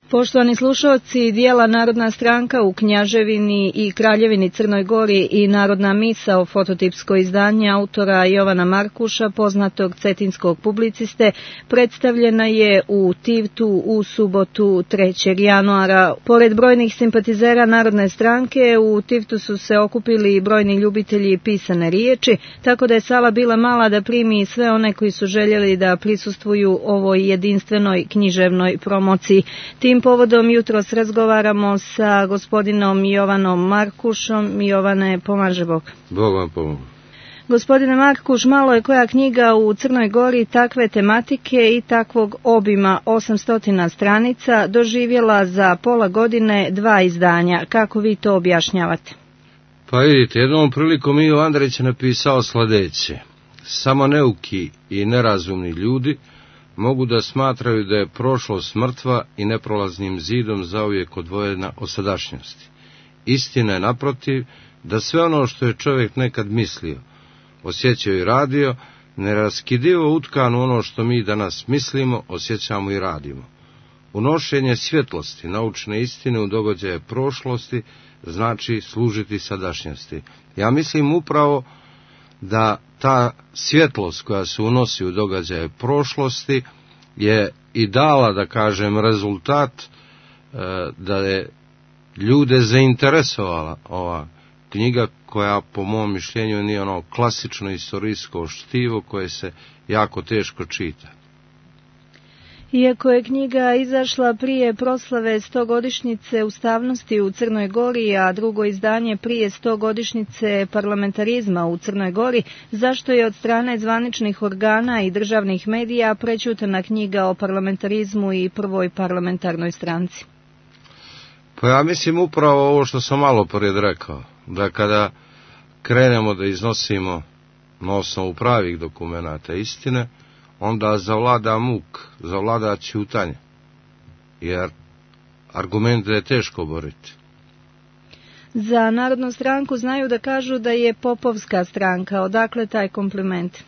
Poštovani slušalci, dijela Narodna stranka u Knjaževini i Kraljevini Crnoj Gori i Narodna misao, fototipsko izdanje autora Jovana Markuša, poznatog cetinskog publiciste, predstavljena je u Tivtu u subotu 3. januara. Pored brojnih simpatizera Narodne stranke, u Tivtu su se okupili i brojni ljubitelji pisane riječi, tako da je sala bila mala da primi sve one koji su željeli da prisustvuju ovoj jedinstvenoj književnoj promociji. Tim povodom jutros razgovaramo sa gospodinom Jovanom Markušom. Jovane, pomaže Bog. Bog vam pomogu. Gospodine Markuš, malo je koja knjiga u Crnoj Gori takve tematike i takvog obima 800 stranica doživjela za pola godine 2 izdanja. Kako vi to objašnjavate? Pa vidite, jednom prilikom Ivo Andrić je napisao sljedeće. Samo neuki i nerazumni ljudi mogu da smatraju da je prošlost mrtva i neprolaznim zidom zauvijek odvojena od sadašnjosti. Istina je naprotiv da sve ono što je čovjek nekad mislio, osjećao i radio, neraskidivo utkano ono što mi danas mislimo, osjećamo i radimo. Unošenje svjetlosti, naučne istine u događaje prošlosti znači služiti sadašnjosti. Ja mislim upravo da ta svjetlost koja se unosi u događaje prošlosti je i dala, da kažem, rezultat da je ljude zainteresovala ova knjiga koja po mom mišljenju nije ono klasično istorijsko štivo koje se jako teško čita. Iako je knjiga izašla prije proslave 100-godišnjice ustavnosti u Crnoj Gori, a drugo izdanje prije 100-godišnjice parlamentarizma u Crnoj Gori, zašto je od strane zvaničnih organa i državnih medija prećutana knjiga o parlamentarizmu i prvoj parlamentarnoj stranci? Pa ja mislim upravo ovo što sam malo pred rekao, da kada krenemo da iznosimo na osnovu pravih dokumenata istine, onda zavlada muk, zavlada ćutanje, jer argumente je teško boriti. Za Narodnu stranku znaju da kažu da je popovska stranka. Odakle taj kompliment?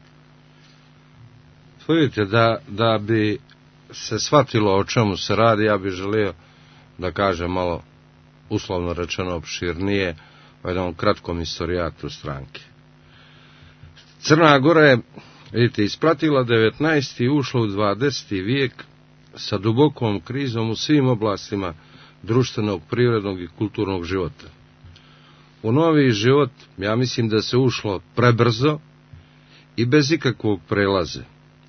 Vidite, da bi se shvatilo o čemu se radi, ja bih želio da kažem malo, uslovno rečeno, opširnije o jednom kratkom istorijatu stranke. Crna Gora je, vidite, ispratila 19. i ušla u 20. vijek sa dubokom krizom u svim oblastima društvenog, privrednog i kulturnog života. U novi život, ja mislim da se ušlo prebrzo i bez ikakvog prelaze.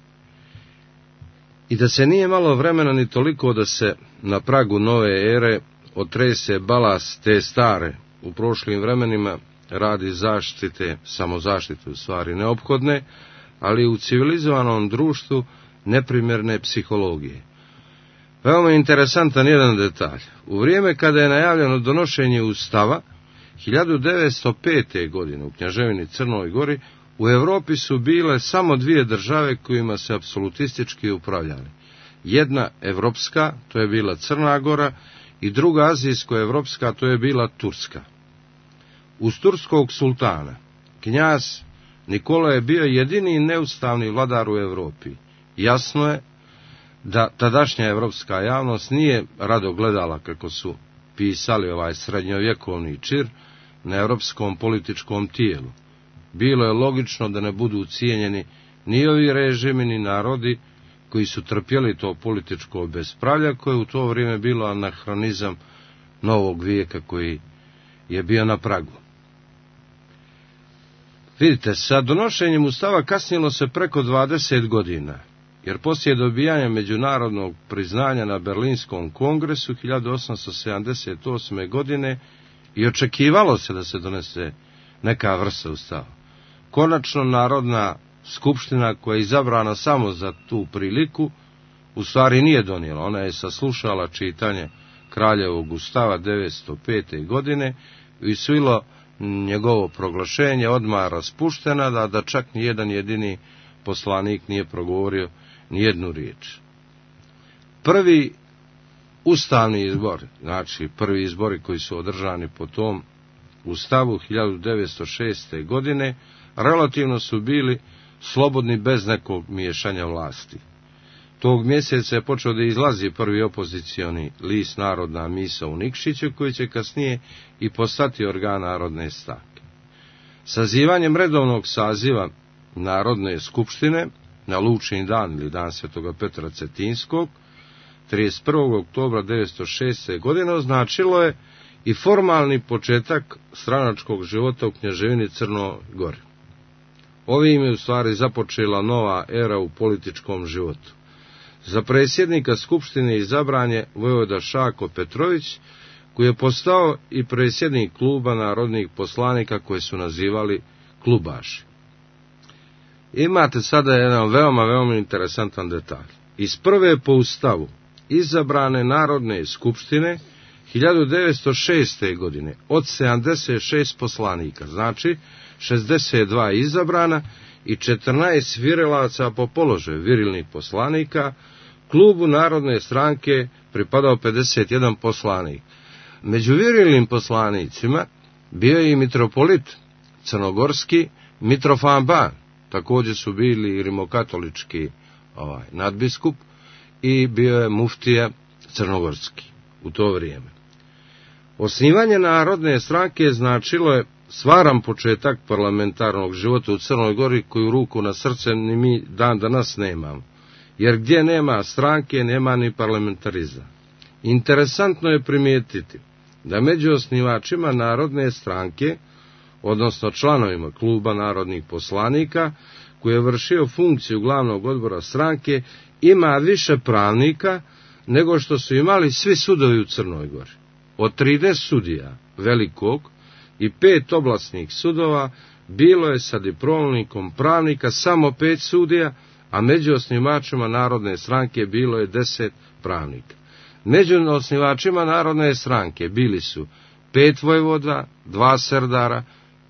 I da se nije malo vremena ni toliko da se na pragu nove ere otrese balast te stare, u prošlim vremenima radi zaštite, samozaštite u stvari neophodne, ali u civilizovanom društvu neprimjerne psihologije. Veoma interesantan jedan detalj. U vrijeme kada je najavljeno donošenje ustava, 1905. godine u Knjaževini Crnoj Gori, u Europi su bile samo 2 države kojima se apsolutistički upravljali. Jedna evropska, to je bila Crna Gora, i druga azijsko-evropska, to je bila Turska. Uz turskog sultana, knjaz Nikola je bio jedini neustavni vladar u Europi. Jasno je da tadašnja evropska javnost nije rado gledala kako su pisali ovaj srednjovjekovni čir na europskom političkom tijelu. Bilo je logično da ne budu cijenjeni ni ovi režimi ni narodi koji su trpjeli to političko bespravlje koje je u to vrijeme bilo anahronizam novog vijeka koji je bio na pragu. Vidite, sa donošenjem ustava kasnilo se preko 20 godina, jer poslije dobijanja međunarodnog priznanja na Berlinskom kongresu 1878. godine i očekivalo se da se donese neka vrsta ustava. Konačno Narodna skupština, koja je izabrana samo za tu priliku, u stvari nije donijela. Ona je saslušala čitanje Kraljevog ustava 905. godine i usvojilo njegovo proglašenje, odmah raspuštena, da čak ni jedan jedini poslanik nije progovorio ni jednu riječ. Prvi ustavni izbori, znači prvi izbori koji su održani po tom ustavu 1906. godine, relativno su bili slobodni bez nekog miješanja vlasti. Tog mjeseca je počeo da izlazi prvi opozicioni list Narodna misao u Nikšiću, koji će kasnije i postati organ Narodne stranke. Sazivanjem redovnog saziva Narodne skupštine na Lučin dan ili dan Svetoga Petra Cetinskog 31. oktobra 1906. godine označilo je i formalni početak stranačkog života u Knjaževini Crnoj Gori. Ovim je u stvari započela nova era u političkom životu. Za predsjednika skupštine izabran je vojvoda Šako Petrović, koji je postao i predsjednik kluba narodnih poslanika koje su nazivali klubaši. Imate sada jedan veoma interesantan detalj. Iz prve po ustavu izabrane Narodne skupštine 1906. godine od 76 poslanika, znači 62 izabrana i 14 virilaca po položaju virilnih poslanika, klubu Narodne stranke pripadao 51 poslanik. Među virilnim poslanicima bio je i mitropolit crnogorski Mitrofan Ban, također su bili i rimokatolički nadbiskup i bio je muftija crnogorski u to vrijeme. Osnivanje Narodne stranke značilo je stvaran početak parlamentarnog života u Crnoj Gori, koju ruku na srce ni mi dan danas nemamo, jer gdje nema stranke nema ni parlamentarizma. Interesantno je primijetiti da među osnivačima Narodne stranke, odnosno članovima kluba narodnih poslanika, koji je vršio funkciju glavnog odbora stranke, ima više pravnika nego što su imali svi sudovi u Crnoj Gori. Od 30 sudija velikog i 5 oblasnih sudova bilo je sa diplomnikom pravnika samo 5 sudija, a među osnivačima Narodne stranke bilo je 10 pravnika. Među osnivačima Narodne stranke bili su 5 vojvoda, 2 serdara,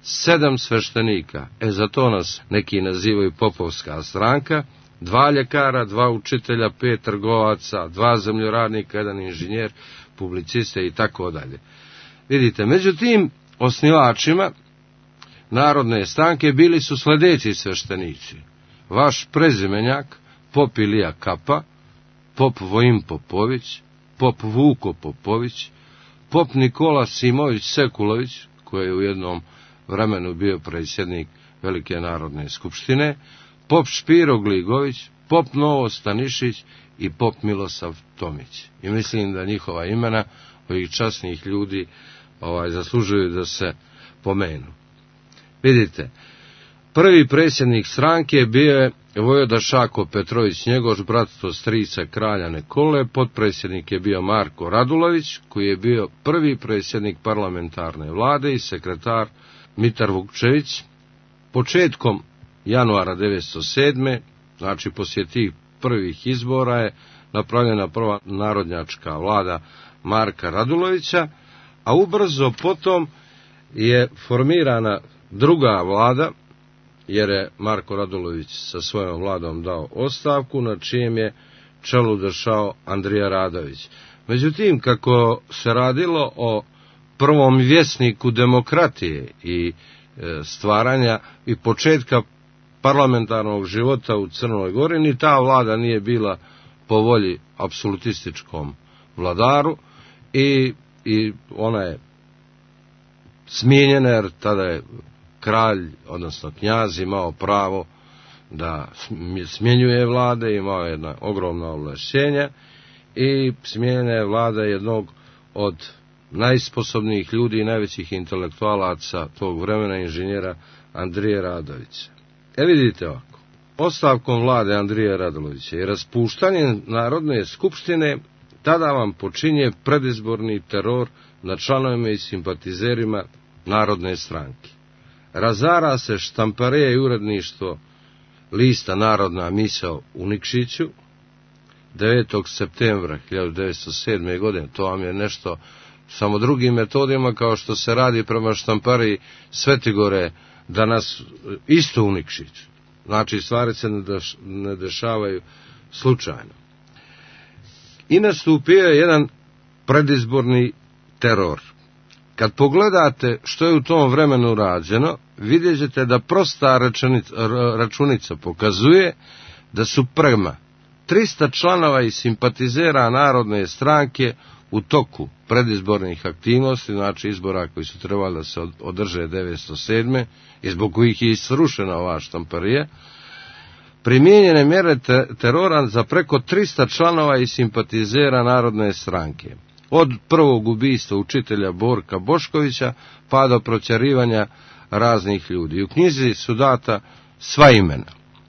7 sveštenika, zato nas neki nazivaju popovska stranka, 2 ljekara, 2 učitelja, 5 trgovaca, 2 zemljoradnika, 1 inženjer, publiciste i tako dalje. Vidite, među tim osnivačima Narodne stranke bili su sljedeći sveštenici: vaš prezimenjak, pop Ilija Kapa, pop Vojin Popović, pop Vuko Popović, pop Nikola Simović Sekulović, koji je u jednom vremenu bio predsjednik Velike Narodne skupštine, pop Špiro Gligović, pop Novo Stanišić i pop Milosav Tomić. I mislim da njihova imena ovih časnih ljudi zaslužuju da se pomenu. Vidite, prvi predsjednik stranke bio je vojvoda Šako Petrović Njegoš, brat od strica kralja Nikole. Potpredsjednik je bio Marko Radulović, koji je bio prvi predsjednik parlamentarne vlade i sekretar Mitar Vukčević. Početkom januara 1907. znači poslije tih prvih izbora, je napravljena prva narodnjačka vlada Marka Radulovića, a ubrzo potom je formirana druga vlada, jer je Marko Radulović sa svojom vladom dao ostavku, na čijem je čelu došao Andrija Radović. Međutim, kako se radilo o prvom vjesniku demokratije i stvaranja i početka parlamentarnog života u Crnoj Gori, ni ta vlada nije bila po volji apsolutističkom vladaru i ona je smijenjena, jer tada je kralj, odnosno knjaz, imao pravo da smjenjuje vlade, imao je jedna ogromna ovlašćenja i smijenjena je vlada jednog od najsposobnijih ljudi i najvećih intelektualaca tog vremena, inženjera Andrije Radovića. Vidite ovako, ostavkom vlade Andrije Radulovića i raspuštanjem Narodne skupštine, tada vam počinje predizborni teror nad članovima i simpatizerima Narodne stranke. Razara se štamparija i uredništvo lista Narodna misao u Nikšiću 9. septembra 1907. godine. To vam je nešto samo drugim metodima, kao što se radi prema štampariji Svetigore danas isto u Nikšiću. Znači, stvari se ne dešavaju slučajno. I nastupio je jedan predizborni teror. Kad pogledate što je u tom vremenu rađeno, vidjet ćete da prosta računica pokazuje da su prema 300 članova i simpatizera Narodne stranke u toku predizbornih aktivnosti, znači izbora koji su trebali da se održe 1907. i zbog kojih je srušena ova štamparija, primijenjene mjere terora za preko 300 članova i simpatizera Narodne stranke. Od prvog ubistva učitelja Borka Boškovića pa do protjerivanja raznih ljudi. U knjizi su data sva imena.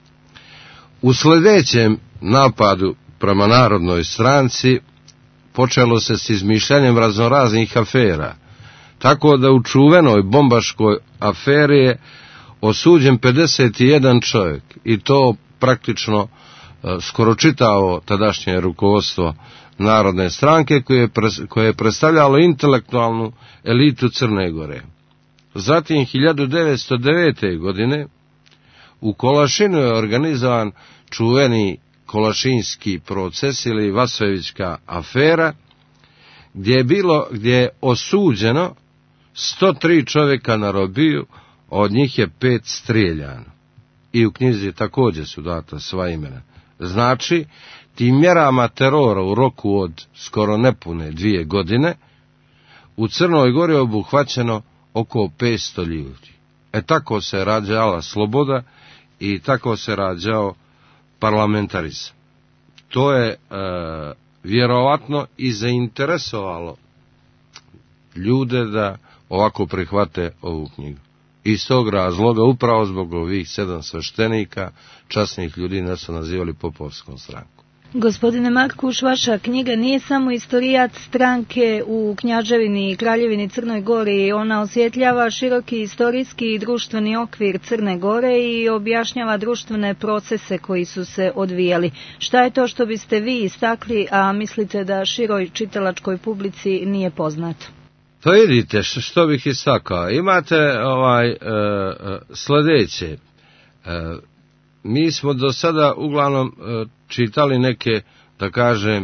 U sljedećem napadu prema Narodnoj stranci počelo se s izmišljanjem raznoraznih afera, tako da u čuvenoj bombaškoj aferi je osuđen 51 čovjek i to praktično skoro čitavo tadašnje rukovodstvo Narodne stranke koje je predstavljalo intelektualnu elitu Crne Gore. Zatim 1909. godine u Kolašinu je organizovan čuveni Kolašinski proces ili Vasojevićka afera, gdje je osuđeno 103 čovjeka na robiju, od njih je 5 strijeljano. I u knjizi također su data sva imena. Znači, tim mjerama terora u roku od skoro nepune 2 godine u Crnoj Gori je obuhvaćeno oko 500 ljudi. Tako se rađala sloboda i tako se rađao parlamentarizam. To je vjerovatno i zainteresovalo ljude da ovako prihvate ovu knjigu. Iz tog razloga, upravo zbog ovih 7 sveštenika, časnih ljudi nas su nazivali Popovskom strankom. Gospodine Markuš, vaša knjiga nije samo istorijat stranke u Knjaževini i Kraljevini Crnoj Gori, ona osvjetljava široki istorijski i društveni okvir Crne Gore i objašnjava društvene procese koji su se odvijali. Šta je to što biste vi istakli, a mislite da široj čitalačkoj publici nije poznato? Pa vidite, što bih istakao. Imate sljedeće. Mi smo do sada uglavnom čitali neke, da kažem,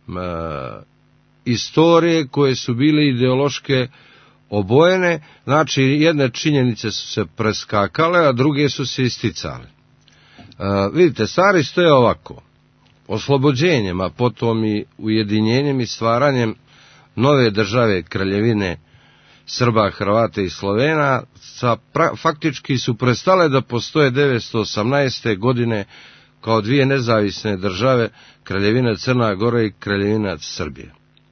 istorije koje su bile ideološke obojene, znači jedne činjenice su se preskakale, a druge su se isticale. Vidite, stvari stoje ovako. Oslobođenjem, a potom i ujedinjenjem i stvaranjem nove države Kraljevine Srba, Hrvata i Slovena faktički su prestale da postoje 1918. godine kao 2 nezavisne države, Kraljevina Crna Gora i Kraljevina Srbije.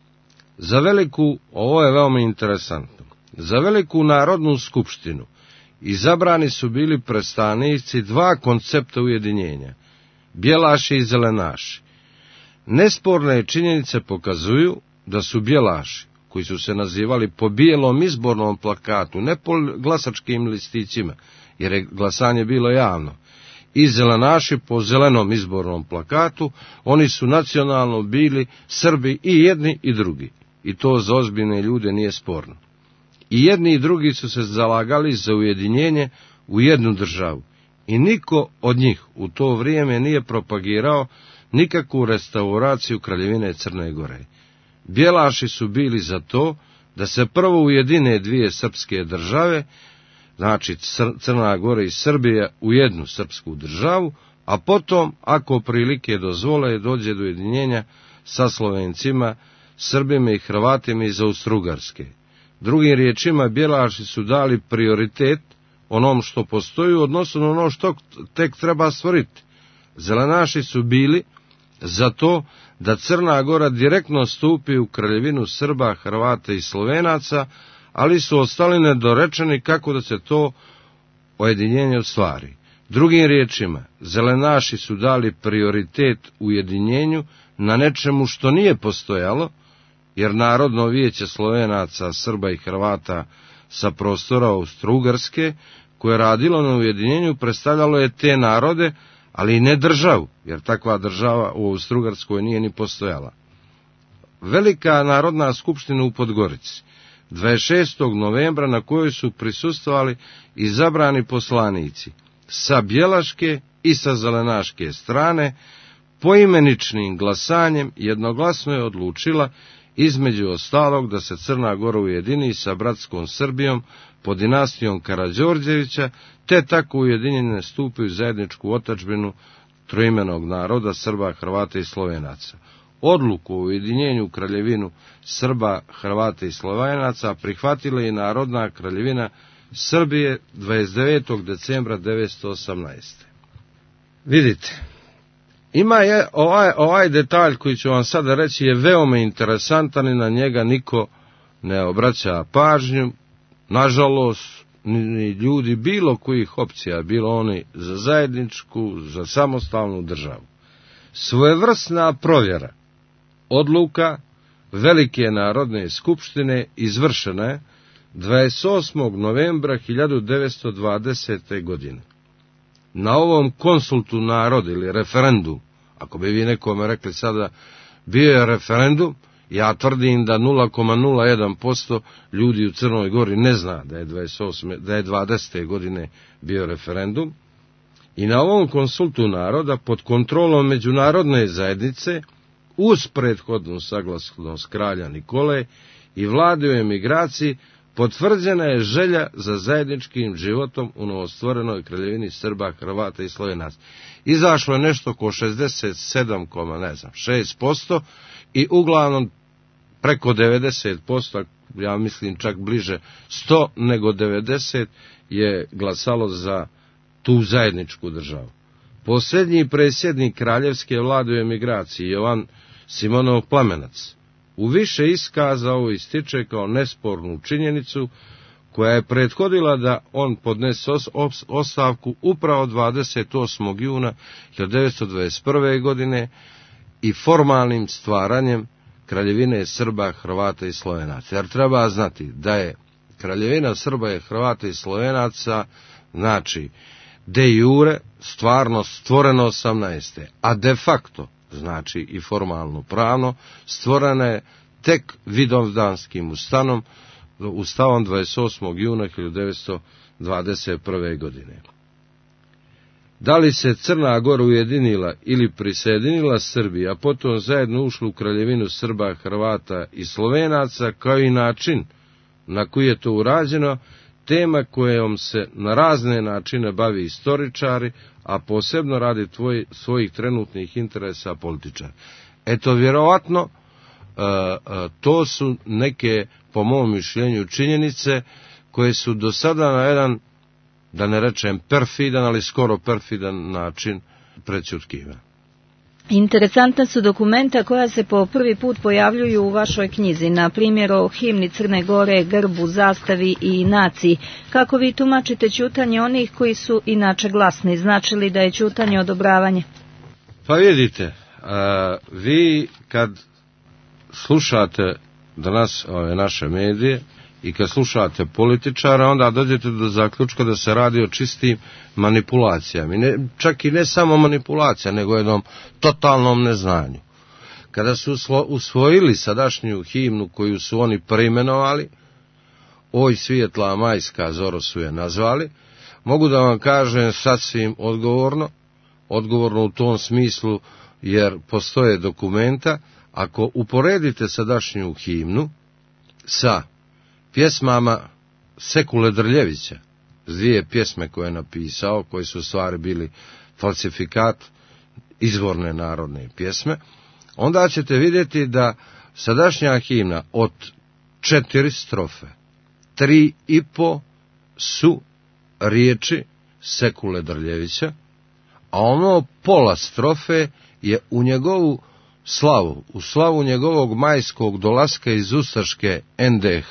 Ovo je veoma interesantno, za veliku narodnu skupštinu izabrani su bili predstavnici 2 koncepta ujedinjenja, bjelaši i zelenaši. Nesporne činjenice pokazuju da su bjelaši, koji su se nazivali po bijelom izbornom plakatu, ne po glasačkim listićima, jer je glasanje bilo javno, i zelenaši po zelenom izbornom plakatu, oni su nacionalno bili Srbi i jedni i drugi. I to za ozbiljne ljude nije sporno. I jedni i drugi su se zalagali za ujedinjenje u jednu državu. I niko od njih u to vrijeme nije propagirao nikakvu restauraciju Kraljevine Crne Gore. Bjelaši su bili za to da se prvo ujedine 2 srpske države, znači Crna Gora i Srbija u jednu srpsku državu, a potom, ako prilike dozvole, dođe do ujedinjenja sa Slovencima, Srbima i Hrvatima iz Austrougarske. Drugim riječima, bjelaši su dali prioritet onom što postoji u odnosu na ono što tek treba stvoriti. Zelenaši su bili za to da Crna Gora direktno stupi u Kraljevinu Srba, Hrvata i Slovenaca, ali su ostali nedorečeni kako da se to ujedinjenje ostvari. Drugim riječima, zelenaši su dali prioritet ujedinjenju na nečemu što nije postojalo, jer Narodno vijeće Slovenaca, Srba i Hrvata sa prostora Austrougarske, koje je radilo na ujedinjenju, predstavljalo je te narode, ali i ne državu, jer takva država u Austrougarskoj nije ni postojala. Velika narodna skupština u Podgorici, 26. novembra, na kojoj su prisustvovali izabrani poslanici sa bjelaške i sa zelenaške strane, poimeničnim glasanjem jednoglasno je odlučila između ostalog da se Crna Gora ujedini sa bratskom Srbijom pod dinastijom Karađorđevića, te tako ujedinjene stupi u zajedničku otadžbinu, troimenog naroda, Srba, Hrvata i Slovenaca. Odluku o ujedinjenju Kraljevinu Srba, Hrvata i Slovenaca prihvatila je Narodna kraljevina Srbije 29. decembra 1918. Vidite, ima je ovaj detalj koji ću vam sada reći je veoma interesantan i na njega niko ne obraća pažnju. Nažalost, ni ljudi bilo kojih opcija, bilo oni za zajedničku, za samostalnu državu. Svojevrsna provjera odluka Velike narodne skupštine izvršena je 28. novembra 1920. godine. Na ovom konsultu naroda ili referendum, ako bi vi nekome rekli sada bio je referendum, ja tvrdim da 0,01% ljudi u Crnoj Gori ne zna da je 20. godine bio referendum. I na ovom konsultu naroda pod kontrolom međunarodne zajednice uz prethodnu saglasnost kralja Nikole i vlade u emigraciji potvrđena je želja za zajedničkim životom u novostvorenoj kraljevini Srba, Hrvata i Slovenaca. Izašlo je nešto oko 67,6% i uglavnom preko 90%, ja mislim čak bliže 100 nego 90 je glasalo za tu zajedničku državu. Posljednji predsjednik kraljevske vlade u emigraciji, Jovan Simonov Plamenac, u više iskaza ovo ističe kao nespornu činjenicu koja je prethodila da on podnese ostavku upravo 28. juna 1921. godine i formalnim stvaranjem Kraljevine Srba, Hrvata i Slovenaca. Jer treba znati da je Kraljevina Srba i Hrvata i Slovenaca, znači de jure, stvarno stvoreno 18. a de facto, znači i formalno pravno, stvorena je tek Vidovdanskim ustavom 28. juna 1921. godine. Da li se Crna Gora ujedinila ili prisjedinila Srbiji, a potom zajedno ušla u Kraljevinu Srba, Hrvata i Slovenaca, kao i način na koji je to urađeno, tema kojom se na razne načine bavi istoričari, a posebno radi svojih trenutnih interesa političara. Eto, vjerovatno, to su neke, po mom mišljenju, činjenice koje su do sada na jedan, da ne rečem perfidan, ali skoro perfidan način prećutkivane. Interesantna su dokumenta koja se po prvi put pojavljuju u vašoj knjizi, na primjer o himni Crne Gore, grbu, zastavi i naciji. Kako vi tumačite ćutanje onih koji su inače glasni? Znači li da je ćutanje odobravanje? Pa vidite, vi kad slušate danas ove naše medije i kad slušate političara, onda dođete do zaključka da se radi o čistim manipulacijama. Čak i ne samo manipulacija, nego jednom totalnom neznanju. Kada su usvojili sadašnju himnu koju su oni preimenovali, Oj svijetla majska zoro su je nazvali, mogu da vam kažem sasvim odgovorno u tom smislu, jer postoje dokumenta. Ako uporedite sadašnju himnu sa pjesmama Sekule Drljevića, s dvije pjesme koje je napisao, koje su u stvari bili falsifikat izvorne narodne pjesme, onda ćete vidjeti da sadašnja himna od 4 strofe, 3,5 su riječi Sekule Drljevića, a ono pola strofe je u njegovu slavu, u slavu njegovog majskog dolaska iz ustaške NDH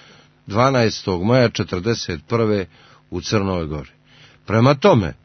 12. maja 1941. u Crnoj Gori. Prema tome,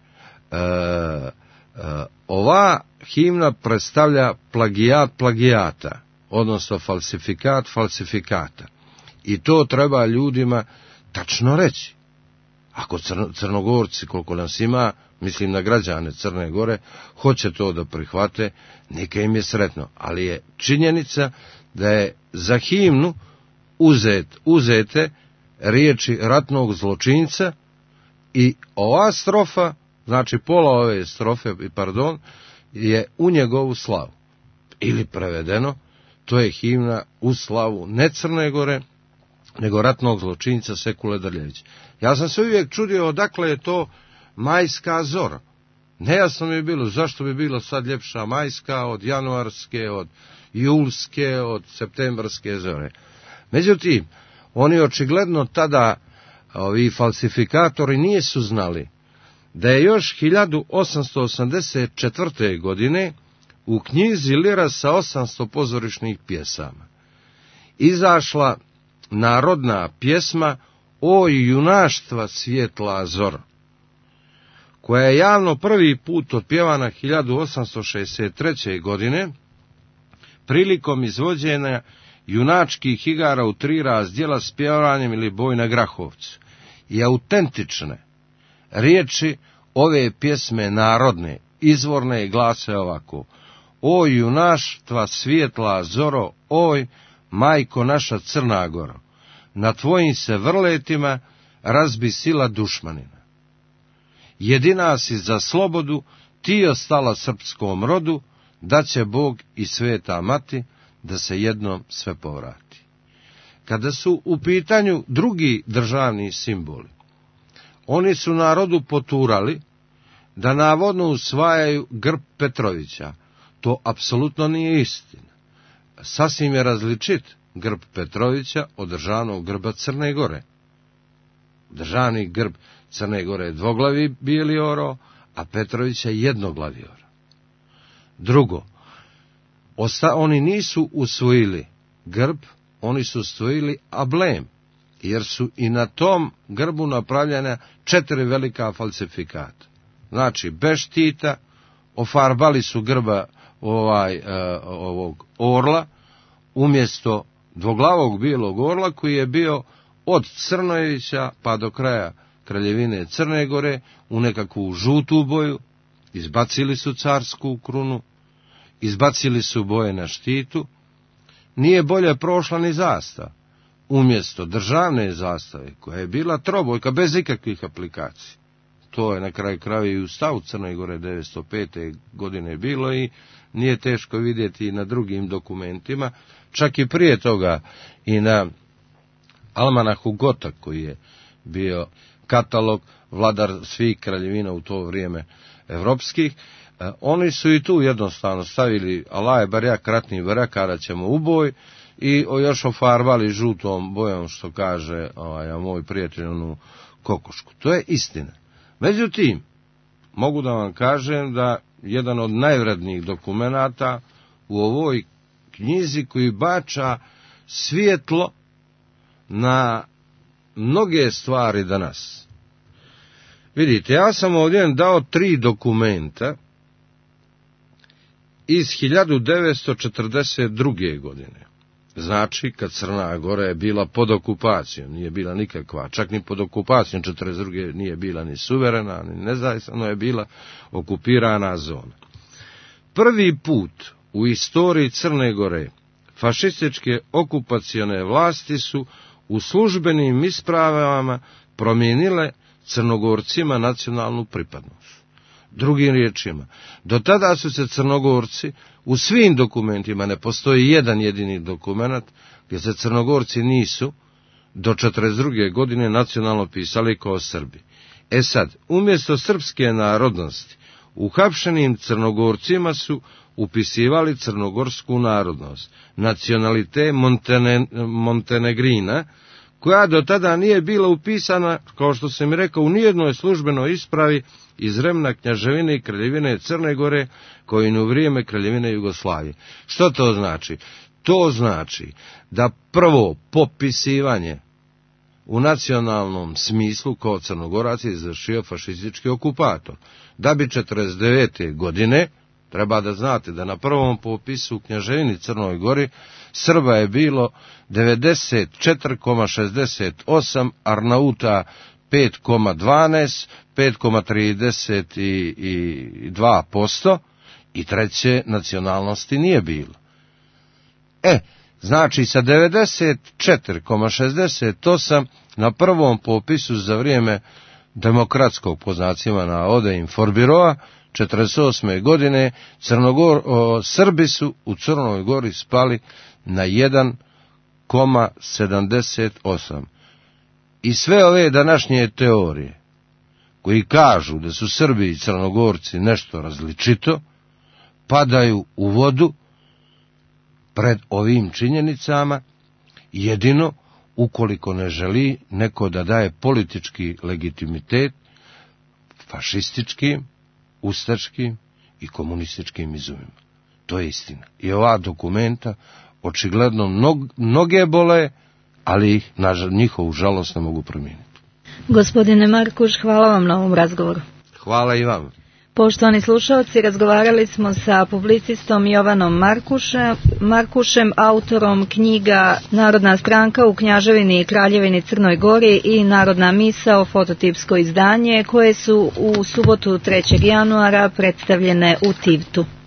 ova himna predstavlja plagijat plagijata, odnosno falsifikat falsifikata. I to treba ljudima tačno reći. Ako Crnogorci, koliko nas ima, mislim na građane Crne Gore, hoće to da prihvate, neka im je sretno. Ali je činjenica da je za himnu uzete riječi ratnog zločinca i ova strofa, znači pola ove strofe, je u njegovu slavu. Ili prevedeno, to je himna u slavu ne Crne Gore, nego ratnog zločinca Sekule Drljevića. Ja sam se uvijek čudio odakle je to majska zora. Nejasno mi je bilo zašto bi bilo sad ljepša majska od januarske, od julske, od septembarske zore. Međutim, oni očigledno tada, ovi falsifikatori, nisu znali da je još 1884. godine u knjizi Lira sa 800 pozorišnih pjesama izašla narodna pjesma O junaštva svjetla zoro, koja je javno prvi put otpjevana 1863. godine prilikom izvođenja junačkih igara u 3 razdjela s pjevanjem ili boj na Grahovcu. I autentične riječi ove pjesme narodne, izvorne, glase ovako: O junaštva svjetla zoro, oj, majko naša Crna Goro, na tvojim se vrletima razbi sila dušmanina. Jedina si za slobodu, ti ostala srpskom rodu, da će Bog i sveta mati, da se jednom sve povrati. Kada su u pitanju drugi državni simboli, oni su narodu poturali da navodno usvajaju grb Petrovića. To apsolutno nije istina. Sasvim je različit grb Petrovića od državnog grba Crne Gore. Državni grb Crne Gore je dvoglavi bijeli oro, a Petrovića jednoglavi oro. Drugo, oni nisu usvojili grb, oni su usvojili ablem, jer su i na tom grbu napravljena 4 velika falsifikata. Znači, bez štita, ofarbali su grba ovog orla, umjesto dvoglavog bijelog orla koji je bio od Crnojevića pa do kraja Kraljevine Crne Gore u nekakvu žutu boju, izbacili su carsku krunu, izbacili su boje na štitu, nije bolje prošla ni zastava. Umjesto državne zastave, koja je bila trobojka bez ikakvih aplikacija, to je na kraju krajeva i u stavu Crne Gore 905. godine bilo i nije teško vidjeti i na drugim dokumentima, čak i prije toga i na Almanahu Gota, koji je bio katalog vladar svih kraljevina u to vrijeme evropskih. Oni su i tu jednostavno stavili Alaje barjak, ratni barjak, kada ćemo u boj, i još ofarbali žutom bojom, što kaže moj prijatelj, onu kokošku. To je istina. Međutim, mogu da vam kažem da jedan od najvrednijih dokumenata u ovoj knjizi, koji bača svjetlo na mnoge stvari danas. Vidite, ja sam ovdje dao 3 dokumenta iz 1942. godine. Znači, kad Crna Gora je bila pod okupacijom, nije bila nikakva, čak ni pod okupacijom 1942. nije bila ni suverena, ni nezavisna, je bila okupirana zona. Prvi put u istoriji Crne Gore fašističke okupacione vlasti su u službenim ispravama promijenile Crnogorcima nacionalnu pripadnost. Drugim riječima, do tada su se Crnogorci u svim dokumentima, ne postoji jedan jedini dokument gdje se Crnogorci nisu do 1942. godine nacionalno pisali kao Srbi. E sad, umjesto srpske narodnosti, uhapšenim Crnogorcima su upisivali crnogorsku narodnost, nacionalite Montenegrina, koja do tada nije bila upisana, kao što sam rekao, u nijednoj službenoj ispravi iz vremena Kneževine i Kraljevine Crne Gore, koji u vrijeme Kraljevine Jugoslavije. Što to znači? To znači da prvo popisivanje u nacionalnom smislu kao Crnogorac je izvršio fašistički okupator. Da bi 1949. godine, treba da znate da na prvom popisu u Kneževini Crnoj Gori Srba je bilo 94,68, Arnauta 5,12, 5,32% i treće nacionalnosti nije bilo. Znači sa 94,68 na prvom popisu za vrijeme demokratskog, po znacima navoda, Inforbiroa 1948. godine Srbi su u Crnoj Gori spali na 1,78. I sve ove današnje teorije koji kažu da su Srbi i Crnogorci nešto različito, padaju u vodu pred ovim činjenicama, jedino ukoliko ne želi neko da daje politički legitimitet fašističkim, ustaškim i komunističkim izumima. To je istina. I ova dokumenta očigledno mnoge bole, ali ih na njihovu žalost ne mogu promijeniti. Gospodine Markuš, hvala vam na ovom razgovoru. Hvala i vam. Poštovani slušalci, razgovarali smo sa publicistom Jovanom Markušem, autorom knjiga Narodna stranka u Knjaževini i Kraljevini Crnoj Gori i Narodna misao, fototipsko izdanje, koje su u subotu 3. januara predstavljene u Tivtu.